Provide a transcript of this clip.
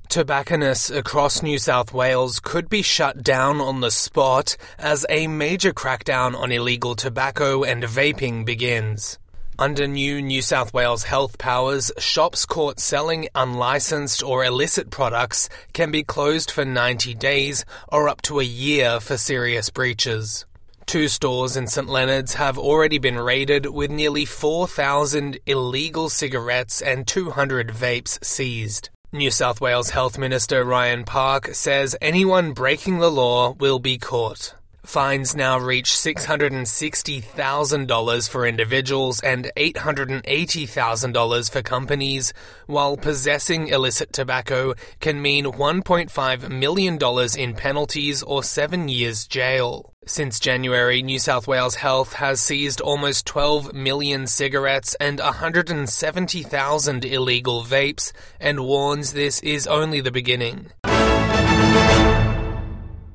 Tobacconists across New South Wales could be shut down on the spot as a major crackdown on illegal tobacco and vaping begins. Under new New South Wales health powers, shops caught selling unlicensed or illicit products can be closed for 90 days or up to a year for serious breaches. 2 stores in St Leonards have already been raided with nearly 4,000 illegal cigarettes and 200 vapes seized. New South Wales Health Minister Ryan Park says anyone breaking the law will be caught. Fines now reach $660,000 for individuals and $880,000 for companies, while possessing illicit tobacco can mean $1.5 million in penalties or 7 years jail. Since January, New South Wales Health has seized almost 12 million cigarettes and 170,000 illegal vapes and warns this is only the beginning.